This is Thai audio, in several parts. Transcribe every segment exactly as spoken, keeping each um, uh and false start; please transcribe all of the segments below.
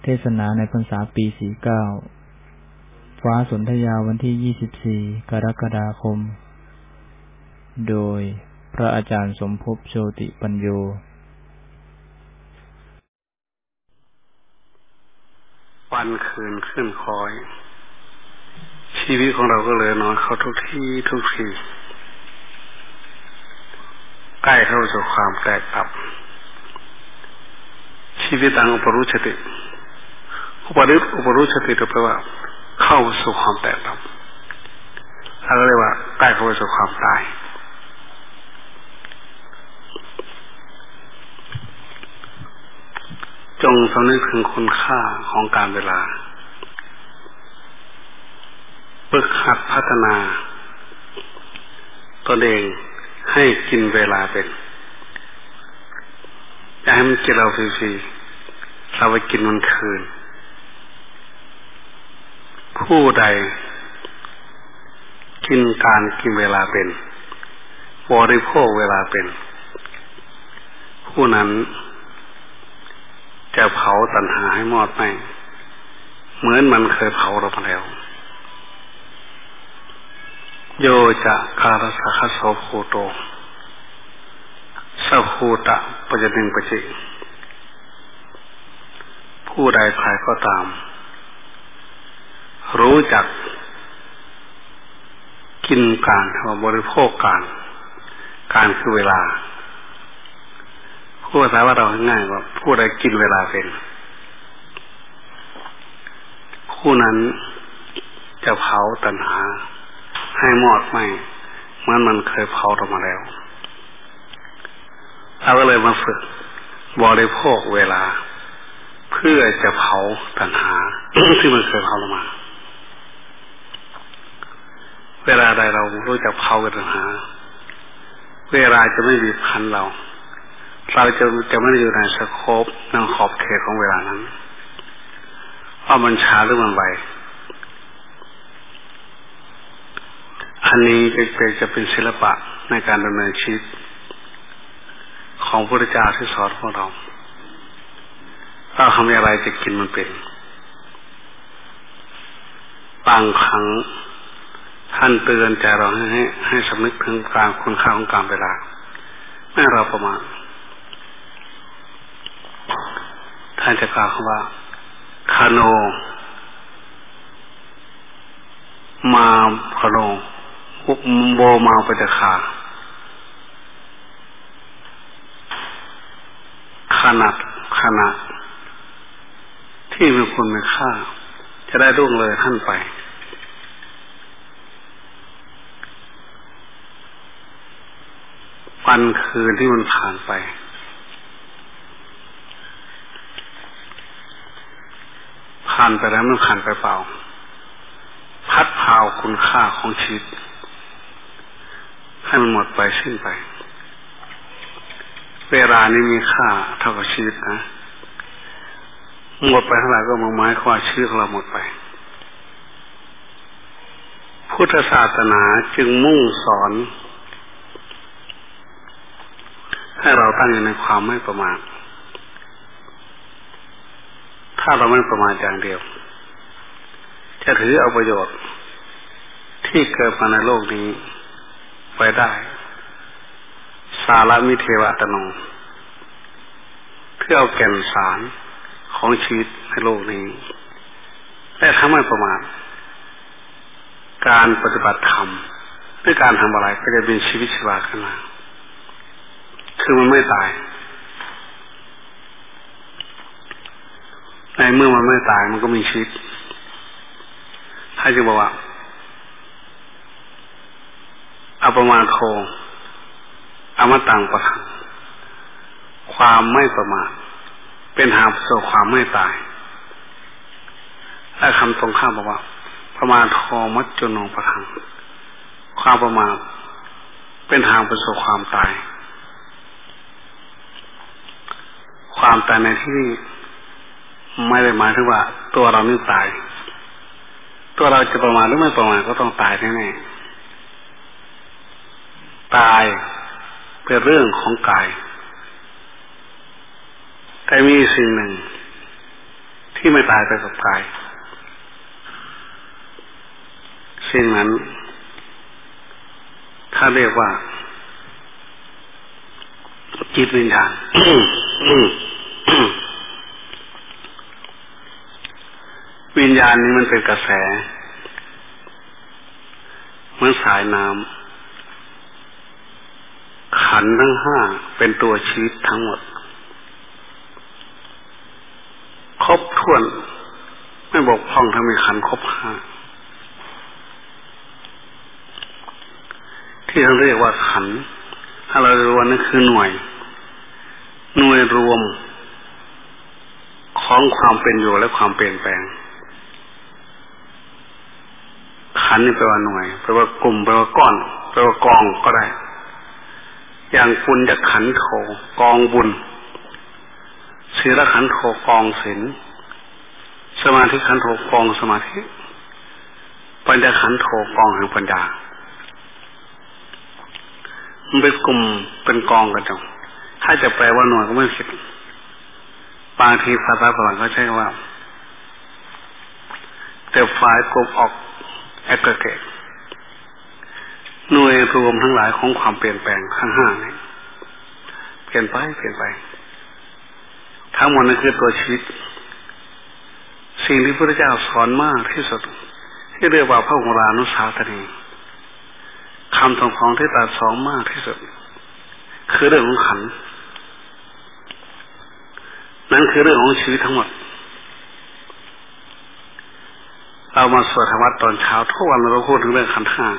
เทศนาในพรรษาปีสี่สิบเก้าฟ้าสนธยาวันที่ยี่สิบสี่กรกฎาคมโดยพระอาจารย์สมภพโชติปัญโยวันคืนขึ้นคอยชีวิตของเราก็เลยนอนเข้าทุกที่ทุกทีใกล้เข้าสู่ความแตกอับชีวิตต่างอุปรุชติอุปริอุปรุชติแปลว่าเข้าสู่ความแตกอับเราเรียกว่าใกล้เข้าสู่ความตายจงสำนึกถึงคุณค่าของการเวลาฝึกหัดพัฒนาตนเองให้กินเวลาเป็นอย่าให้มันกินเราฟรีๆเราไปกินมันคืนผู้ใดกินการกินเวลาเป็นบริโภคเวลาเป็นผู้นั้นจะเผาตัณหาให้มอดไหมเหมือนมันเคยเผาเรามาแล้วโยจะคารสะคโสโภโตสัพพูตะปัจจิงปัจจิผู้ใดใครก็ตามรู้จักกินการหรือบริโภคการการคือเวลาผู้ภาษาว่าเราง่ายว่าผู้ใดกินเวลาเป็นผู้นั้นจะเผาตัณหาให้มอดไหมเหมือนมันเคยเผาเรามาแล้วเราก็เลยมาฝึกบริโภคเวลาเพื่อจะเผาตัณหา ที่มันเคยเผาเรามาเวลาใดเรารู้จักเผาตัณหาเวลาจะไม่บีบคั้นเราเราจะจะไม่ได้อยู่ในสโคปในขอบเขตของเวลานั้นว่ามันช้าหรือมันไวอันนี้เป็นจะเป็นศิลปะในการดำเนินชีวิตของพระพุทธเจ้าที่สอนพวกเราเราทำอย่างไรจะกินมันเป็นบางครั้งท่านเตือนใจเราให้ให้สำนึกถึงการคุณค่าของการเวลาไม่เราประมาทท่านจะกล่าวคำว่าคาโนมาคาโนโบมาปฏิคาขนาดขณะที่มีคุณมีค่าจะได้ล่วงเลยท่านไปวันคืนที่มันผ่านไปผ่านไปแล้วมันผ่านไปเปล่าพัดพาคุณค่าของชีวิตให้มันหมดไปสิ้นไปเวลานี้มีค่าเท่ากับชีวิตนะหมดไปเท่าไหร่ก็มองไม้ความชีวิตของเราหมดไปพุทธศาสนาจึงมุ่งสอนให้เราตั้งอยู่ในความไม่ประมาทถ้าเราไม่ประมาทอย่างเดียวจะถือเอาประโยชน์ที่เกิดมาในโลกนี้ไปได้สาระมิเทวะตโนเพื่อเอาแก่นสารของชีวิตในโลกนี้แต่ถ้าไม่ประมาทการปฏิบัติธรรมด้วยการทำอะไรก็จะเป็นชีวิตชีวาขึ้นมาคือมันไม่ตายในเมื่อมันไม่ตายมันก็มีชีวิตถ้าจะบอกว่าอปมาโทอมตังปะทังความไม่ประมาทเป็นทางสู่ความไม่ตายและคำตรงข้ามบอกว่าประมาทโทมัจจุโนปะทังความประมาทเป็นทางไปสู่ความตายความตายในที่นี้ไม่ได้หมายถึงว่าตัวเราไม่ตายตัวเราจะประมาทหรือไม่ประมาทก็ต้องตายแน่ๆตายเป็นเรื่องของกายแต่มีสิ่งหนึ่งที่ไม่ตายไปกับกายสิ่งนั้นถ้าเรียกว่าจิตวิญญาณ วิญญาณนี้มันเป็นกระแสเหมือนสายน้ำขันธ์ทั้งห้าเป็นตัวชีวิตทั้งหมดครบถ้วนไม่บกพร่องถ้ามีขันธ์ครบห้าที่เราเรียกว่าขันธ์ถ้าเราเรียกว่านั่นคือหน่วยหน่วยรวมของความเป็นอยู่และความเปลี่ยนแปลงขันธ์นี่แปลว่าหน่วยแปลว่ากลุ่มแปลว่าก้อนแปลว่ากองก็ได้อย่างปุญญขันธ์โธกองบุญศีลขันธ์โธกองศีลสมาธิขันธ์โธกองสมาธิปัญญขันธ์โธกองแห่งปัญญามันเป็นกลุ่มเป็นกองกันจังถ้าจะแปลว่าหน่วยก็ไม่ผิดบางทีภาษาฝรั่งเขาใช้ว่า the five group of aggregate หน่วยรวมทั้งหลายของความเปลี่ยนแปลงทั้งห้านี้เปลี่ยนไปเปลี่ยนไปทั้งหมดนั้นคือตัวชีวิตสิ่งที่พระพุทธเจ้าสอนมากที่สุดที่เรียกว่าพระโอรานุสาสนีคำสอนของที่ตรัสสอนมากที่สุดคือเรื่องของขันธ์นั่นคือเรื่องของชีวิตทั้งหมดเรามาสวดธรรมะตอนเช้าทุกวันเราพูดถึงเรื่องขันธ์ห้า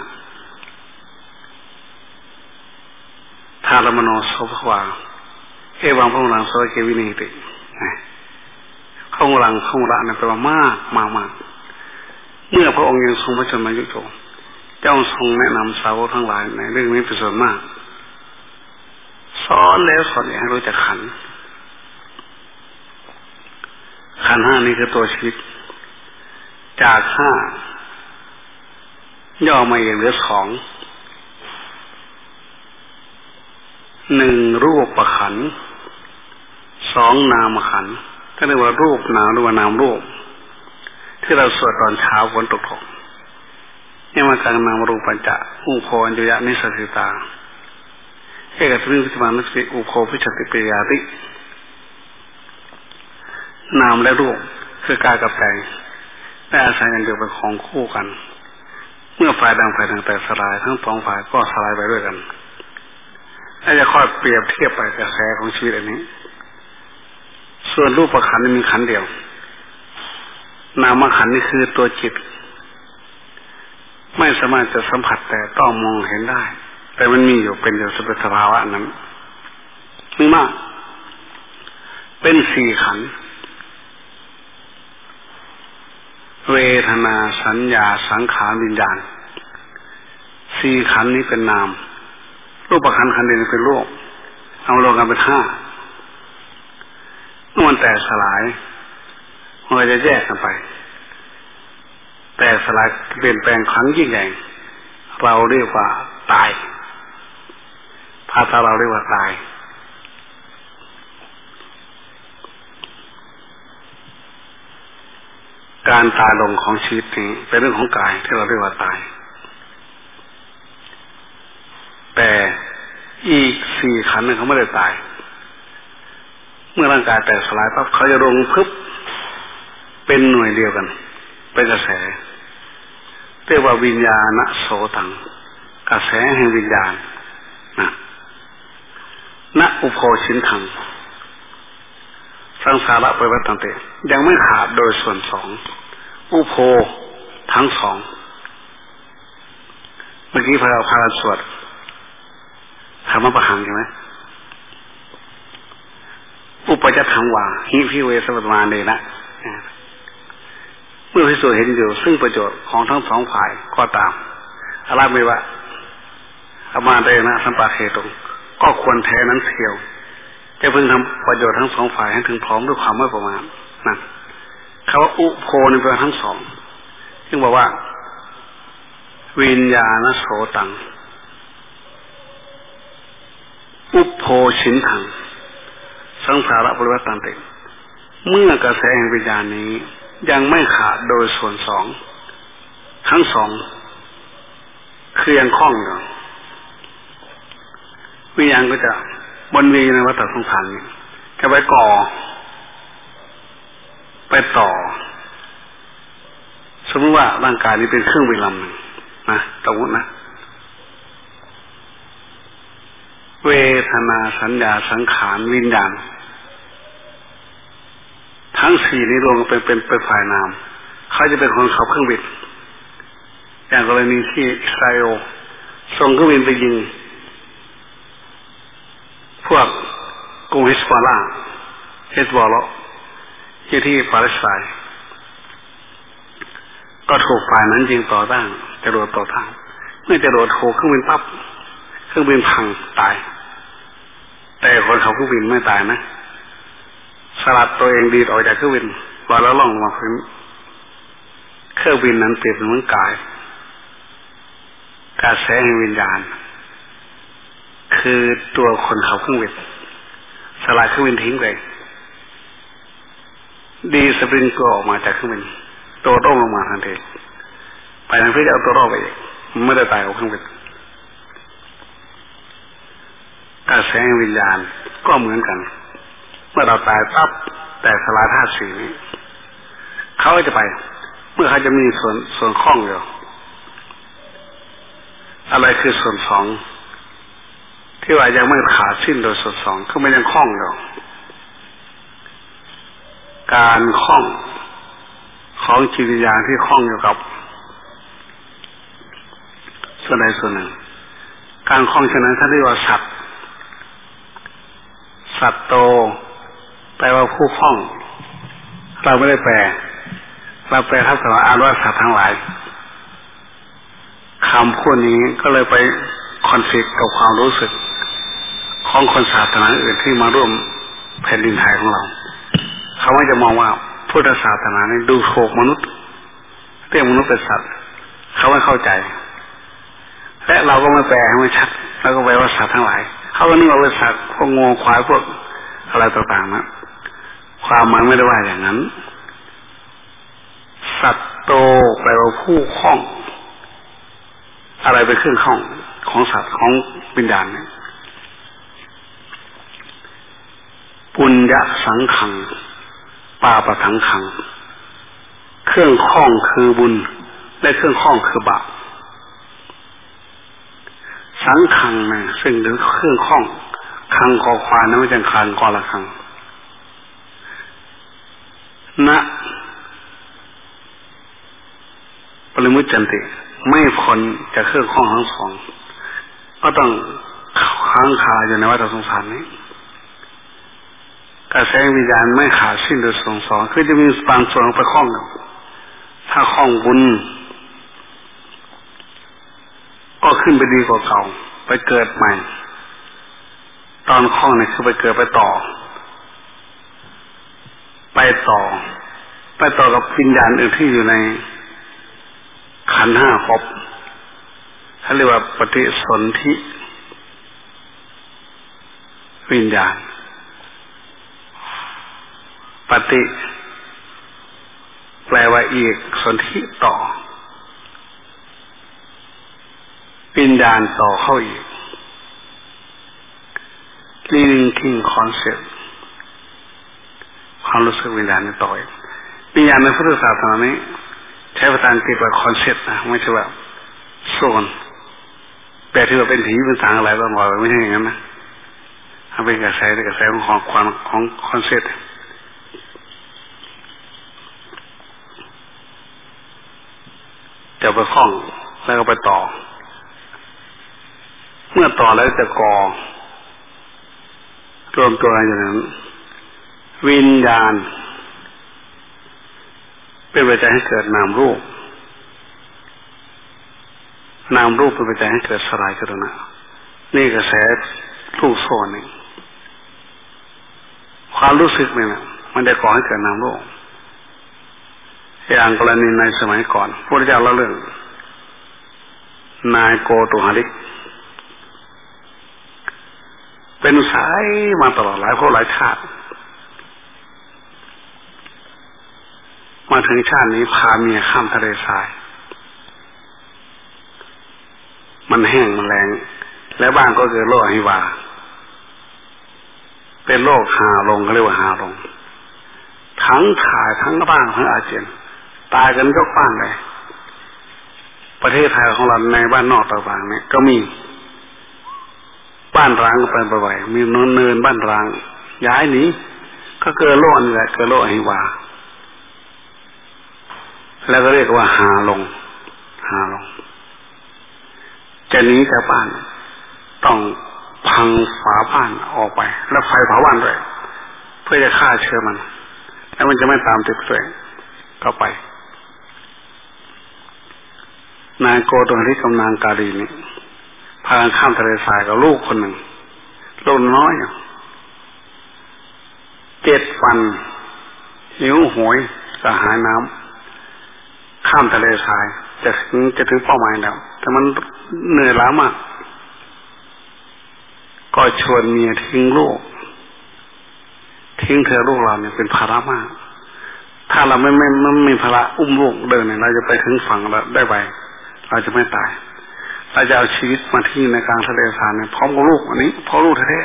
ธาตุมโนโสภวาเอวังพระองค์หลังโสเกวินิติพระองค์หลังพระองค์ละนั่นแปลว่ามากมากมากเมื่อพระองค์ยังทรงพระชนมายุโรเจ้าทรงแนะนำสาวกทั้งหลายในเรื่องนี้เป็นส่วนมากสอนแล้วสอนอีกให้รู้จักขันธ์ขันธ์ห้านี้คือตัวชีวิตจากห้าย่อมาอีกเหลือสองหนึ่งรูปประขันธ์สองนามขันธ์ก็เรียกว่ารูปนามหรือว่านามรูปที่เราสวดตอนเช้าฝนตกนี่มาจากนามรูปปัญจอุโภอัญญยะนิสสิตาเอกทวิพิมานุสติอุโภพิชติปิยาตินามและรูปคือกายกับใจได้อาศัยกันเดียวเป็นของคู่กันเมื่อฝ่ายดังฝ่ายดังแต่สลายทั้งสองฝ่ายก็สลายไปด้วยกันถ้าจะค่อยเปรียบเทียบไปกระแสของชีวิตอันนี้ส่วนรูปขันธ์มีขันธ์เดียวนามขันธ์นี่คือตัวจิตไม่สามารถจะสัมผัสแต่ต้องมองเห็นได้แต่มันมีอยู่เป็นอยู่สภาวะนั้นมีมากเป็นสี่ขันธ์เวทนาสัญญาสังขารวิญญาณสี่ขันธ์นี้เป็นนามรูปขันธ์ขันธ์เดียวเป็นรูปเอารวมกันเป็นห้าเมื่อมันแตกสลายมันก็จะแยกกันไปแตกสลายเปลี่ยนแปลงครั้งยิ่งใหญ่เราเรียกว่าตายภาษาเราเรียกว่าตายการตายลงของชีวิตนี้เป็นเรื่องของกายที่เราเรียกว่าตายแต่อีกสี่ขันธ์นึงเขาไม่ได้ตายเมื่อร่างกายแตกสลายปั๊บเขาจะลงพึบเป็นหน่วยเดียวกันเป็นกระแสเรียกว่าวิญญาณโสตังกระแสแห่งวิญญาณนะณอุโภชินทังสังสาระปริวัตตันเตยังไม่ขาดโดยส่วนสองอุโภทั้งสองเมื่อกี้พระเราพาสวดธรรมปหังใช่ไหมอุปจัตถังวาหิพิเวสวัตมาเนนะเมื่อพิสูจน์เห็นอยู่ซึ่งประโยชน์ของทั้งสองฝ่ายก็ตามอะไรไม่ว่าอามาเดนะสัมปาเขตุงก็ควรแท้นั้นเทียวจะพึงทำประโยชน์ทั้งสองฝ่ายให้ถึงพร้อมด้วยความไม่ประมาทนั่นคำว่าอุโภนี่เป็นทั้งสองซึ่งบอกว่าวิญญาณโสตังอุโภชินทังสังสาระปริวัตตันติเมื่อกระแสแห่งวิญญาณนี้ยังไม่ขาดโดยส่วนสองทั้งสองคือยังคล่องอยู่วิญญาณก็จะวนเวียนในวัฏสงสารนี้จะไปก่อไปต่อสมมติว่าร่างกายนี้เป็นเครื่องบินลำหนึ่งนะสมมตินะเวทนาสัญญาสังขารวิญญาณทั้งสี่นี้รวมกันเป็นเป็นเป็นฝ่ายนามเขาจะเป็นคนขับเครื่องบินอย่างกรณีที่อิสราเอลส่งเครื่องบินไปยิงพวกกลุ่มฮิสบอลลาห์ฮิสบอลลาห์ที่ที่ปาเลสไตน์ก็ถูกฝ่ายนั้นยิงต่อต้านจรวดต่อต้านเมื่อจรวดถูกเครื่องบินปั๊บเครื่องบินพังตายแต่คนขับเครื่องบินไม่ตายนะสลัดตัวเองดีดออกจากเครื่องบินลอยแล้วล่องมาพื้นเครื่องบินนั้นเปรียบเหมือนกายกระแสแห่งวิญญาณคือตัวคนขับเครื่องบินสลายเครื่องบินทิ้งไปดีสปริงตัวออกมาจากเครื่องบินตัวโต้ลงมาทันทีไปทางที่จะเอาตัวรอดไปไม่ได้ตายกับเครื่องบินกระแสแห่งวิญญาณก็เหมือนกันเมื่อเราตายปั๊บแต่สลายธาตุสี่นี้เขาจะไปเมื่อเขาจะมีส่วนส่วนคล้องอยู่อะไรคือส่วนสองที่ว่ายังไม่ขาดสิ้นโดยส่วนสองคือมันยังคล้องอยู่การคล้องของจิตวิญญาณที่คล้องอยู่กับส่วนใดส่วนหนึ่งการคล้องฉะนั้นท่านเรียกว่าสัตว์สัตว์โตแปลว่าผู้คล้องเราไม่ได้แปลเราแปลทับศัพท์อ่านว่าสัตว์ทั้งหลายคำพูดนี้ก็เลยไปคอนฟลิกต์กับความรู้สึกของคนศาสนาอื่นที่มาร่วมแผ่นดินไทยของเราเขาไม่จะมองว่าพุทธศาสนานี้ดูถูกมนุษย์เรียกมนุษย์เป็นสัตว์เขาไม่เข้าใจและเราก็ไม่แปลให้มันชัดแล้วก็แปลว่าสัตว์ทั้งหลายเขาก็นึกว่าเป็นสัตว์พวกงูควายพวกอะไรต่างๆนะความหมายไม่ได้ว่าอย่างนั้นสัตว์โตแปลว่าผู้คล้องอะไรเป็นเครื่องคล้องของสัตว์ของวิญญาณเนี่ยปุญญสังขังปาปสังขังเครื่องคล้องคือบุญและเครื่องคล้องคือบาปสังขังนะซึ่งหรือเครื่องคล้องคังคอควายนะไม่ใช่คังกอละคังนะปริมุจจันติไม่พ้นจากเครื่องคล้องทั้งสองก็ต้องค้างคาอยู่ในวัฏสงสารนี้กระแสวิญญาณไม่ขาดสิ้นโดยส่วนสองคือจะมีบางส่วนไปคล้องอยู่ถ้าคล้องบุญก็ขึ้นไปดีกว่าเก่าไปเกิดใหม่ตอนคล้องเนี่ยคือไปเกิดไปต่อไปต่อไปต่อกับวิญญาณอื่นที่อยู่ในขันธ์ห้าครบเขาเรียกว่าปฏิสนธิวิญญาณปฏิแปลว่าอีกสนธิต่อวิญญาณต่อเข้าอีก linking concept ความรู้สึกวิญญาณในต่ออีกวิญญาณในพุทธศาสนานี้ใช้ภาษาอังกฤษว่า concept นะไม่ใช่ว่าโซนแปลที่ว่าเป็นผีเป็นสางอะไรบ้างว่าไม่ใช่อย่างนั้นนะถ้าเป็นกระแสในกระแสของความของคอนเซ็ปต์จะไปคล้องแล้วก็ไปต่อเมื่อต่อแล้วจะก่อรวมตัวอย่างนั้นวิญญาณเป็นปัจจัยให้เกิดนามรูปนามรูปเป็นปัจจัยให้เกิดสลายจรณะนี่กระแสลูกโซ่นี่ความรู้สึกเนี่ยมันได้ก่อให้เกิดนามรูปอย่างกรณีในสมัยก่อนพระพุทธเจ้าเล่าเรื่องนายโกตุหลิกเป็นสายมาตลอดหลายภพหลายชาติมาถึงชาตินี้พาเมียข้ามทะเลทรายมันแห้งมันแรงแล้วบ้านก็เกิดโรคอหิวาเป็นโรคหาลงเขาเรียกว่าหาลงทั้งถ่ายทั้งบ้างทั้งอาเจียนตายกันยกบ้านเลยประเทศไทยของเราในบ้านนอกต่างๆเนี่ยก็มีบ้านร้างก็เป็นบ่อยๆมีเนินเนินบ้านร้างย้ายหนีก็เกิดโรคนี่แหละเกิดโรคอหิวาแล้วก็เรียกว่าหาลงหาลงจะหนีจากบ้านต้องพังฝาบ้านออกไปแล้วไฟเผาบ้านด้วยเพื่อจะฆ่าเชื้อมันแล้วมันจะไม่ตามติดตัวเองก็ไปนายโกตนที่กำนางกาลีนี่พากันข้ามทะเลทรายกับลูกคนหนึ่งลูกน้อยเจ็ดวันหิวโหยกระหายน้ำข้ามทะเลทรายจะถึงจะถึงเป้าหมายแล้วแต่มันเหนื่อยล้ามากก็ชวนเมียทิ้งลูกทิ้งเธอลูกเราเนี่ยเป็นภาระมากถ้าเราไม่ไม่ไม่มีภาระอุ้มลูกเดินเนี่ยเราจะไปถึงฝั่งแล้วได้ไปเราจะไม่ตายเราจะเอาชีวิตมาทิ้งในกลางทะเลทรายเนี่ยพร้อมกับลูกอันนี้เพราะลูกแท้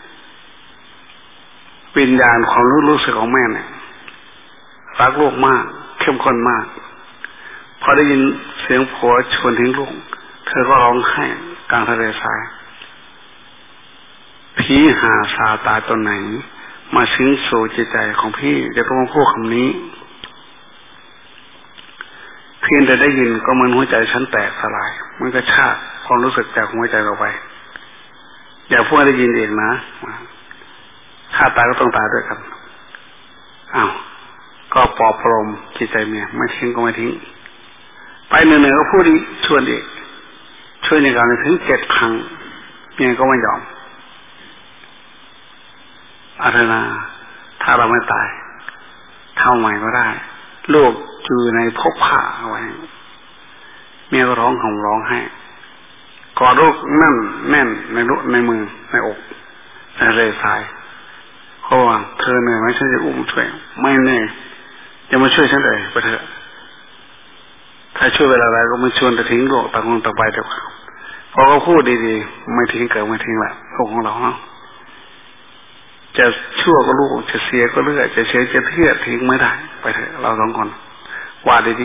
ๆวิญญาณความรู้รู้สึกของแม่เนี่ยรักลูกมากเข้มข้นมากพอได้ยินเสียงผัวชวนทิ้งลูกเธอก็ร้องไห้กลางทะเลทรายผีหาซาตาตัวไหนมาสิงสู่จิตใจของพี่จะต้องพูดคำนี้เพียงแต่ได้ยินก็เหมือนหัวใจฉันแตกสลายมันก็ชาติความรู้สึกจากหัวใจเราไปอย่าพูดได้ยินเองนะถ้าตายก็ต้องตายด้วยกันอ้าวก็ปลอบประโลมจิตใจเมียไม่ทิ้งก็ไม่ทิ้งไปเหนื่อยๆก็พูดอีกชวนอีกช่วยในการถึงเจ็ดครั้งเมียก็ไม่ยอมอาธนาถ้าเราไม่ตายเท่าใหม่ก็ได้ลูกอยู่ในภพผ่าเอาไว้เมียก็ร้องห่มร้องให้กอดลูกนั่นแน่นในลูกในมือในอกในเลยสายเพราะว่าเธอเหนื่อยไหมฉันจะอุ้มช่วยไม่เหนื่อยจะมาช่วยฉันเลยไปเถอะถ้าช่วยเวลาอะไรก็ไม่ชวนจะทิ้งโลกต่างคนต่างไปเถอะพอเขาพูดดีๆไม่ทิ้งเกิดไม่ทิ้งแหละโลกของเราเนาะจะชั่วก็ลูกจะเสียก็เลือดจะเสียจะเทียดทิ้งไม่ได้ไปเถอะเราสองคนว่าดี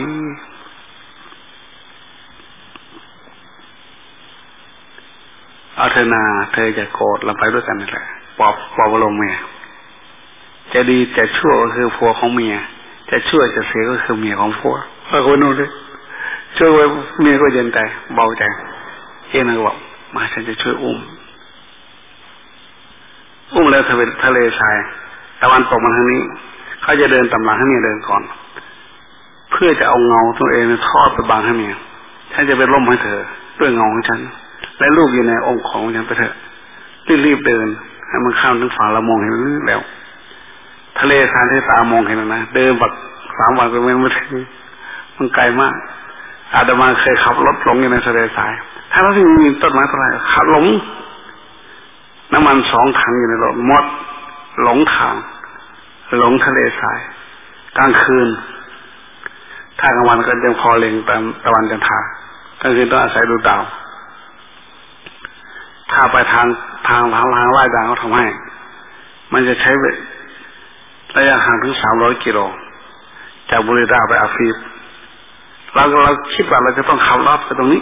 ๆเอาเธอนาเธอจะโกรธเราไปด้วยกันนี่แหละปอบปอบอารมณ์เมียจะดีจะชั่วก็คือผัวของเมียจะชั่วจะเสียก็คือเมียของผัวพระคนนู้นเลยช่วยเมียก็เย็นใจเบาใจเอ็นก็บอกมาฉันจะช่วยอุ้มอุ้มแล้วทะเลทะเลทรายตะวันตกมาทางนี้เขาจะเดินตำหลังให้เมียเดินก่อนเพื่อจะเอาเงาตัวเองทอดไปบังให้เมียฉันจะไปร่มให้เธอด้วยเงาของฉันและลูกอยู่ในองค์ของฉันไปเถอะรีบๆเดินให้มันข้ามถึงฝั่งเรามองเห็นแล้วทะเลทรายที่ตามองเห็นนะเดินแบบสามวันก็ไม่มาถึงมันไกลมากอาตมาเคยขับรถหลงอยู่ในทะเลทรายถ้าเราที่มีต้นไม้ต้นอะไรขับหลงน้ำมันสองถังอยู่ในรถหมดหลงทางหลงทะเลทรายกลางคืนถ้ากลางวันก็ยังพอเล็งตามตะวันจันทรากลางคืนต้องอาศัยดูดาวถ้าไปทางทางทางทางลาดยางเขาทำให้มันจะใช้ระยะห่างถึงสามร้อยกิโลจากบุรีรัมย์ไปอาฟีฟเราเราคิดว่าเราจะต้องขับรถไปตรงนี้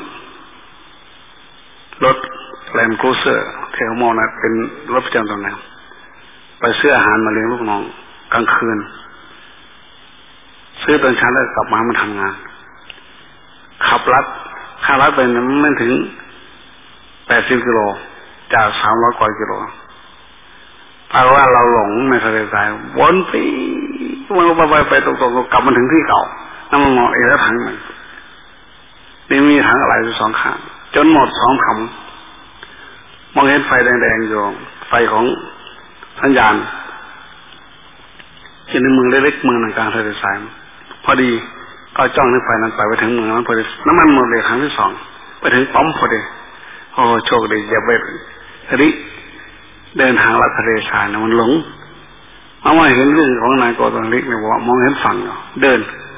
รถแลนด์ครูเซอร์เทลโมนะเป็นรถประจำตำแหน่งไปซื้ออาหารมาเลี้ยงลูกน้องกลางคืนซื้อตอนเช้าแล้วกลับมามาทำงานขับลัดค่าลัดไปนั้นไม่ถึงแปดสิบกิโลจากสามร้อยกว่ากิโลแปลว่าเราหลงในทะเลทรายวนไปวนไปไปตรงๆกลับมาถึงที่เก่าน้ำมันมองเอแล้วถังหนึ่งนี่มีถังอะไรอยู่สองข้างจนหมดสองถังมองเห็นไฟแดงๆอยู่ไฟของสัญญาณที่ในเมืองเล็กๆเมืองกลางทะเลทรายพอดีก็จ้องในไฟนั้นไปไปถึงเมืองนั้นพอดีน้ำมันหมดเลยครั้งที่สองไปถึงปั๊มพอดีโอ้โชคดีอย่าไปริเดินทางลัดทะเลทรายนะมันหลงเอามาเห็นเรื่องของนายโกตลิกเนี่ยว่ามองเห็นฝั่งเดิน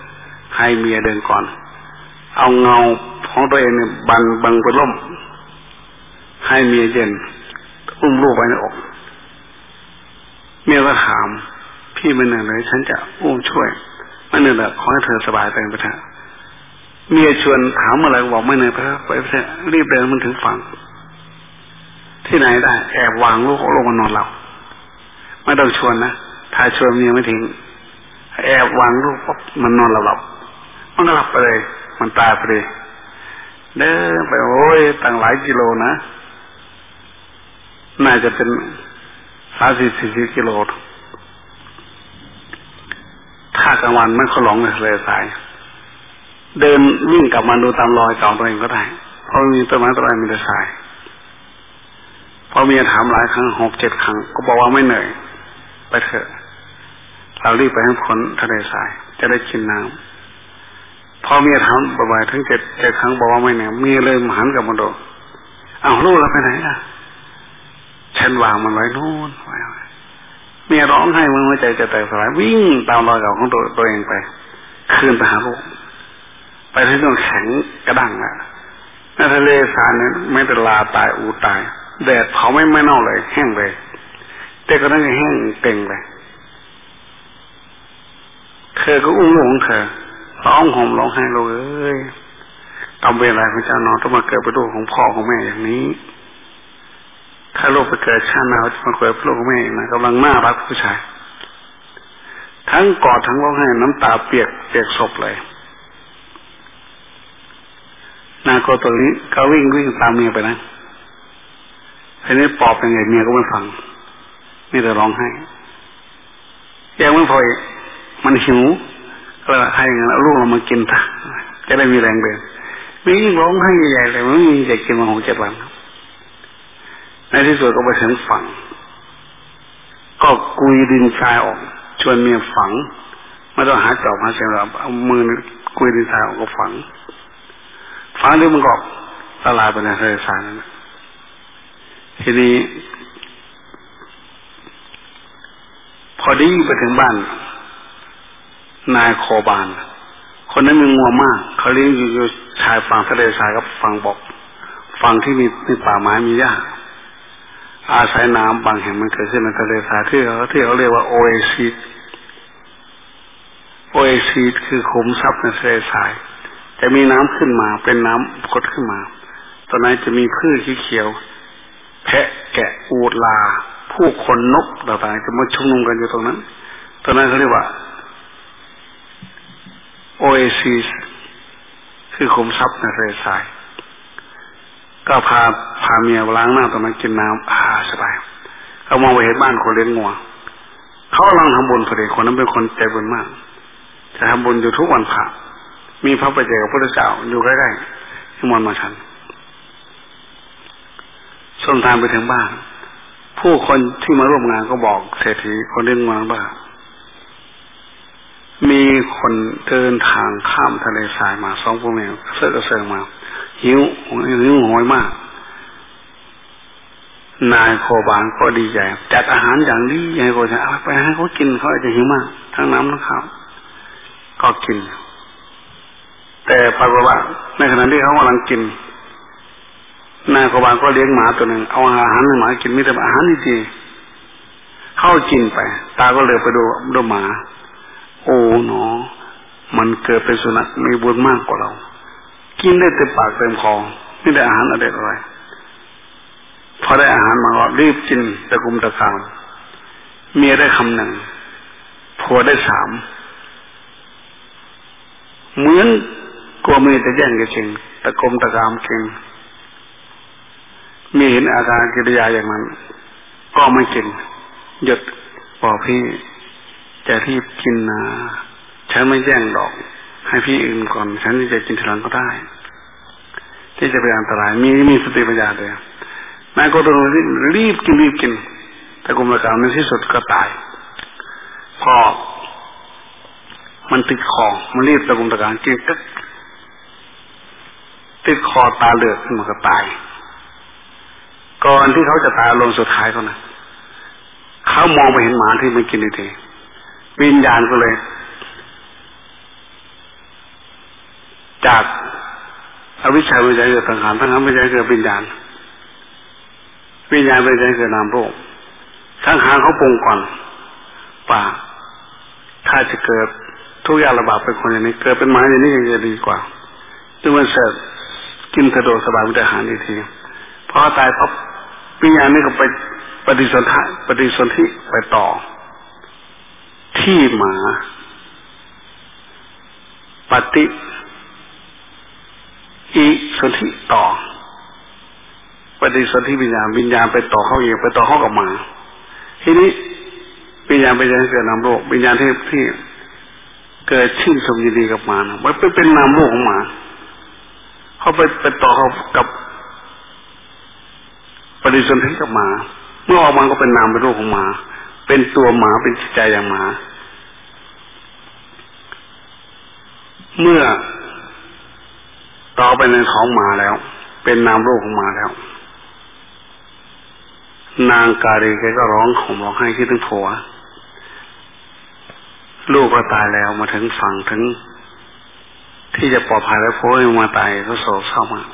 ให้เมียเดินก่อนเอาเงาของตัวเองเนี่ยบังบังไปล้มให้เมียเย็นอุ้มลูกไว้ในอกเมียก็ถามพี่ไม่เหนื่อยเลยฉันจะอุ้มช่วยไม่เหนื่อยแบบขอให้เธอสบายไปไปเถอะเมียชวนถามอะไรบอกไม่เหนื่อยไปไปเถอะรีบเดินมันถึงฝั่งที่ไหนได้แอบวางลูกลงมานอนหลับไม่ต้องชวนนะถ้าชวนเมียไม่ทิ้งแอบวางลูกปุ๊บมันนอนหลับหลับมันก็หลับไปเลยมันตายไปเลยเดินไปโอ้ยตั้งหลายกิโลนะน่าจะเป็นสามสิบสี่สิบกิโลถ้ากลางวันไม่เขาหลงเลยเลยสายเดินวิ่งกลับมาดูตามรอยเก่าตัวเองก็ได้เพราะมีต้นไม้ต้นอะไรมีแต่ทรายพอเมียถามหลายครั้งหกเจ็ดครั้งก็บอกว่าไม่เหนื่อยไปเถอะเรารีบไปให้พ้นทะเลทรายจะได้กินน้ำพอเมียถามบ่อยๆทั้งเจ็ดเจ็ดครั้งบอกว่าไม่เหนื่อยเมียเลยหันกลับมาดูอ้าวลูกเราไปไหนล่ะฉันวางมันไว้นู่นไว้เมียร้องไห้มึงหัวใจจะแตกสลายวิ่งตามรอยเก่าของตัวตัวเองไปคืนไปหาลูกไปที่นู่นแข็งกระดังอ่ะในทะเลทรายเนี่ยไม่แต่ลาตายอูตายแดดเผาไม่ไม่เน่าเลยแห้งเลยแต่ก็นั่งแห้งเก่งเลยเธอก็อุ้มลูกของเธอร้องห่มร้องไห้ลูกเอ้ยกำเวรอะไรพระเจ้าน้องต้องมาเกิดเป็นลูกของพ่อของแม่อย่างนี้ถ้าลูกไปเกิดชาติหน้าจะมาเกิดเป็นลูกของแม่นะกำลังน่ารักผู้ชายทั้งกอดทั้งร้องไห้น้ำตาเปียกเปียกศพเลยนาโกตัวนี้ก็วิ่งวิ่งตามเมียไปนะทีนี้ปอบเป็นไงเมียก็ไม่ฟังนี่แต่ร้องไห้ยังไม่พอมันหิวก็เลยให้เงินเอาลูกเรามากินซะจะได้มีแรงเดินวิ่งร้องไห้ใหญ่ๆเลยไม่มีจะกินมาหกเจ็ดวันในที่สุดก็ไปถึงฝั่งก็กุยดินทรายออกชวนเมียฝังไม่ต้องหาจอบหาเสียมเอามือกุยดินทรายออกก็ฝังฝังด้วยมันก็ละลายไปในทะเลทรายนั่นทีนี้พอดีไปถึงบ้านนายโคบานคนนั้นมีงัวมากเขาเลี้ยงอยู่ชายฝั่งทะเลทรายกับฝั่งบกฝั่งที่มีมีป่าไม้มีหญ้าอาศัยน้ำบางแห่งมันเกิดขึ้นในทะเลทรายที่เขาที่เขาเรียกว่าโอเอซิสโอเอซิสคือขุมทรัพย์ในทะเลทรายจะมีน้ำขึ้นมาเป็นน้ำพดขึ้นมาตอนนั้นจะมีพืชเขียวแพะแกะอูฐลาผู้คนนกต่างๆจะมาชุมนุมกันอยู่ตรงนั้นตอนนั้นเขาเรียกว่าโอเอซิสคือขุมทรัพย์ในทะเลทรายก็พาพาเมียล้างหน้าตอนนั้นกินน้ำอ่าสบายเขามองไปเห็นบ้านคนเลี้ยงงัวเขากำลังทำบุญพอดีคนนั้นเป็นคนใจบุญมากจะทำบุญอยู่ทุกวันพระมีพระปัจเจกพระพุทธเจ้าอยู่ใกล้ๆที่มณฑลมาชันส่งทางไปถึงบ้านผู้คนที่มาร่วมงานก็บอกเศรษฐีคนเลี้ยงงัวว่ามีคนเดินทางข้ามทะเลทรายมาสองพ่อแม่เสื้อกระเซิงมาหิวหิวโหยมากนายโคบานก็ดีใจจัดอาหารอย่างดีให้เขาจะเอาไปให้เขากินเขาอาจจะหิวมากทั้งน้ำทั้งข้าวก็กินแต่ปรากฏว่าในขณะที่เขากำลังกินนายโคบานก็เลี้ยงหมาตัวหนึ่งเอาอาหารให้หมากินมีแต่อาหารดีๆเข้ากินไปตาก็เลยไปดูดูหมาโอ้หนอมันเกิดเป็นสุนัขมีบุญมากกว่าเรากินได้เต็มปากเต็มคอไม่ได้อาหารอะไรอะไรพอได้อาหารมาก็รีบกินตะกุมตะกามเมียได้คำหนึ่งผัวได้สามเหมือนกลัวเมียจะแย่งกันจริงตะกุมตะกามกินมีเห็นอาการกิริยาอย่างนั้นก็ไม่กินหยุดบอกพี่จะรีบกินนะฉันไม่แย่งดอกให้พี่อื่นก่อนฉันจะกินทีหลังก็ได้ที่จะเป็นอันตรายมีมีสติปัญญาเลยนายก็ต้องรีบกินรีบกินแต่กรมการในที่สุดก็ตายพอมันติดคอมันรีบตะกุมตะการกินก็ติดคอตาเลือดขึ้นมาก็ตายก่อนที่เขาจะตายลงสุดท้ายเขานะเขามองไปเห็นหมาที่มันกินทีวิญญาณก็เลยจากอวิชชาวิญญาณเกิดสังขารสังขารวิญญาณเกิดวิญญาณวิญญาณวิญญาณเกิดนามรูปสังขารเขาปรุงก่อนป่าถ้าจะเกิดทุกอย่างระบาดเป็นคนอย่างนี้เกิดเป็นหมาอย่างนี้ยังจะดีกว่าดูมันเสร็จกินสะดวกสบายมันจะหาดีทีพอตายปั๊บวิญญาณนี่ก็ไปปฏิสนธิปฏิสนธิไปต่อที่หมาปฏิอีสนธิต่อปฏิสนธิวิญญาณวิญญาณไปต่อเข้าเองไปต่อเข้ากับหมาทีนี้วิญญาณไปยังเกิดนามโลกวิญญาณที่ที่เกิดชื่นชมยินดีกับหมานะมันเป็นเป็นนามโลกของหมาเขาไปไปต่อเขากับปฏิสนธิกับหมาเมื่อออกมาก็เป็นนามเป็นรูปของหมาเป็นตัวหมาเป็นจิตใจอย่างหมาเมื่อต่อไปในท้องหมาแล้วเป็นนามรูปของหมาแล้วนางกาลีแกก็ร้องห่มร้องไห้คิดถึงผัวลูกก็ตายแล้วมาถึงฝั่งถึงที่จะปลอดภัยแล้วผัวยังมาตายก็โศกเศร้ามาก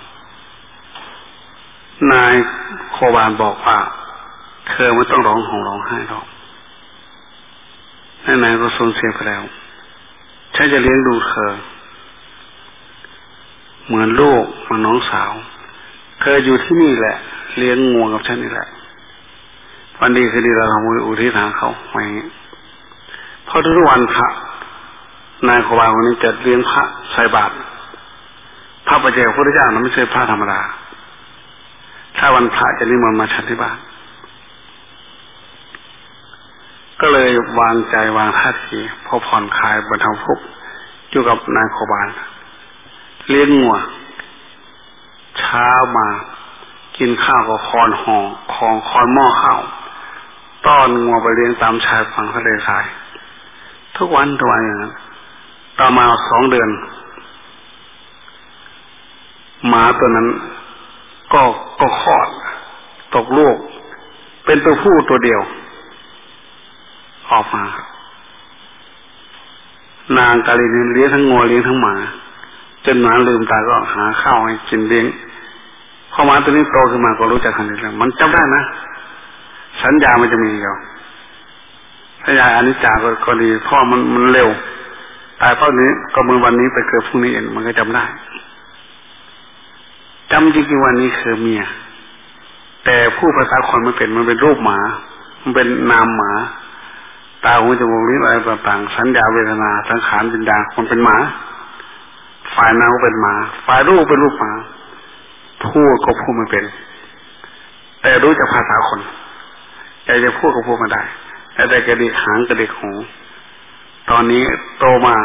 นายโคบาลบอกว่าเธอไม่ต้องร้องห่มร้องไห้หรอกนายก็สูญเสียไปแล้วฉันจะเลี้ยงดูเธอเหมือนลูกเหมือนน้องสาวเธออยู่ที่นี่แหละเลี้ยงงูกับฉันนี่แหละวันดีคือดีเราทำอุทิศหาเขาไว้เพราะทุกวันพระนายโคบาลคนนี้จะเลี้ยงพระใส่บาตรพระปัจเจกพุทธเจ้านั้นไม่ใช่พระธรรมดาถ้าวันพระจะนิมนต์มาฉันที่บ้านก็เลยวางใจวางท่าทีพอผ่อนคลายบรรเทาทุกข์อยู่กับนายโคบาลเลี้ยงงัวเช้ามากินข้าวก็คอนห่อคองคอนหม้อข้าวต้อนงัวไปเลี้ยงตามชายฝั่งทะเลทรายทุกวันทุกวันอย่างนั้นต่อมาสองเดือนหมาตัวนั้นก็ก็คลอดตกลูกเป็นตัวผู้ตัวเดียวออกมานางกาลีเลี้ยงทั้งงัวเลี้ยงทั้งหมาจนหมาลืมตาก็หาข้าวให้กินเลี้ยงพอหมาตัวนี้โตขึ้นมาก็รู้จักทันทีแล้วมันจำได้นะสัญญามันจะมีอยู่สัญญาอนิจจาก็ก็ดีเพราะมันมันเร็วตายเพราะนี้ก็เมื่อวันนี้ไปเกิดพรุ่งนี้เองมันก็จำได้จำจริงๆวันนี้คือเมียแต่ผู้ภาษาคนมันเป็นมันเป็นรูปหมามันเป็นนามหมาตาหูจมูกลิ้นอะไรต่างๆสัญญาเวทนาสังขารวิญญาณมันเป็นหมาฝ่ายนามก็เป็นหมาฝ่ายรูปเป็นรูปหมาพูดก็พูดไม่เป็นแต่รู้จักภาษาคนอยากจะพูดก็พูดไม่ได้แต่กระดิกหางกระดิกหูตอนนี้โตมา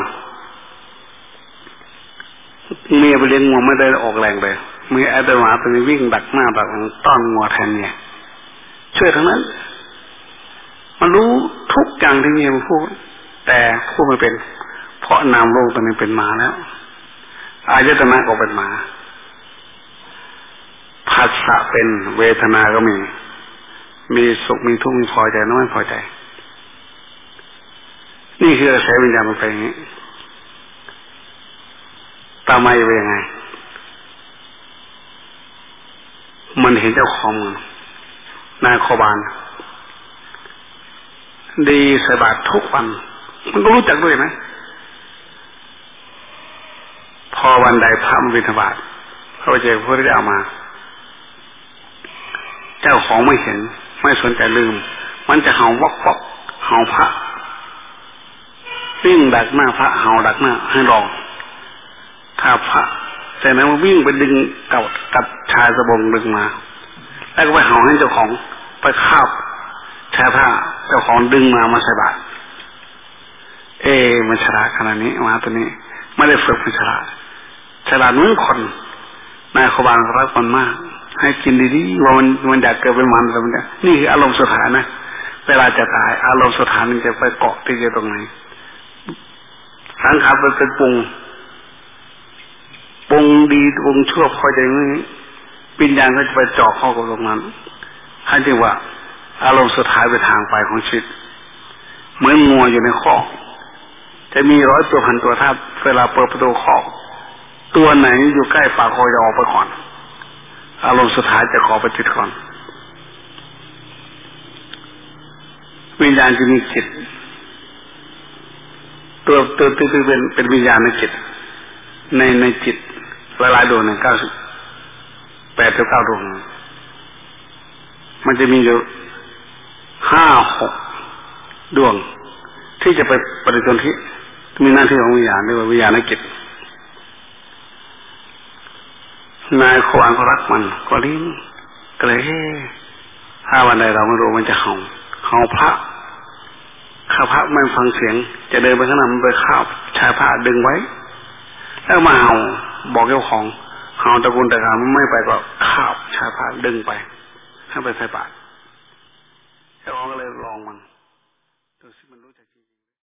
เมียไปเลี้ยงงัวไม่ได้ออกแรงเลยมีไอ้ตัวหมาตัวนี้วิ่งดักหน้าดักหลังต้อนงัวแทนเนี่ยช่วยทั้งนั้นมันรู้ทุกอย่างที่เมียมันพูดแต่พูดไม่เป็นเพราะนามโลกตัวนี้เป็นหมาแล้วอายตนะก็เป็นหมาผัสสะเป็นเวทนาก็มีมีสุขมีทุกข์มีพอใจน้อยพอใจนี่คือกระแสวิญญาณมันเป็นอย่างนี้ตามมาเป็นยังไงมันเห็นเจ้าของมันนายโคบาลดีใส่บาตรทุกวันมันก็รู้จักด้วยไหมพอวันใดพระมาบิณฑบาตพระเจ้าพระพุทธเจ้ามาเจ้าของไม่เห็นไม่สนใจลืมมันจะเห่าวอกวอกเห่าพระวิ่งดักหน้าพระเห่าดักหน้าให้ลองถ้าพระแต่นั้นมันวิ่งไปดึงกับกับชายสบงดึงมาแล้วก็ไปเห่าให้เจ้าของไปคาบชายผ้าเจ้าของดึงมามาใส่บาตรเอ๊ะมันฉลาดขนาดนี้มาตัวนี้ไม่ได้ฝึกมันฉลาดฉลาดเหมือนคนนายโคบาลรักมันมากให้กินดีๆว่ามันมันอยากเกิดเป็นมันอะไรมันนี่คืออารมณ์สถานนะเวลาจะตายอารมณ์สถานมันจะไปเกาะที่อยู่ตรงไหนสังขารมันเป็นปรุงปรุงดีปรุงชั่วพอใจนี้วิญญาณก็จะไปเจาะเข้ากับตรงนั้นให้เรียกว่าอารมณ์สุดท้ายไปทางไปของชีวิตเหมือนงัวอยู่ในคอกจะมีร้อยตัวพันตัวถ้าเวลาเปิดประตูคอกตัวไหนอยู่ใกล้ปากคอจะออกไปก่อนอารมณ์สุดท้ายจะขอไปติดก่อนวิญญาณจะมีจิตตัวตัวตัวเป็นเป็นวิญญาณในจิตในในจิตหลายๆดวงในเก้าสิบแปดถึงเก้าดวงมันจะมีอยู่ห้าหกดวงที่จะไปปฏิสนธิมีหน้าที่ของวิญญาณเรียกว่าวิญญาณในจิตนายขวานก็รักมันก็ลิ้นก็เลยถ้าวันใดเราไม่รู้มันจะเห่าเห่าพระข้าพระไม่ฟังเสียงจะเดินไปข้างหน้ามันไปข้าวชายผ้าดึงไว้แล้วมาเห่าบอกเจ้าของเห่าตะกุนตะการมันไม่ไปก็ข้าวชายผ้าดึงไปให้ไปใส่บาตรเจ้าของก็เลยลองมันดูสิมันรู้จักจริง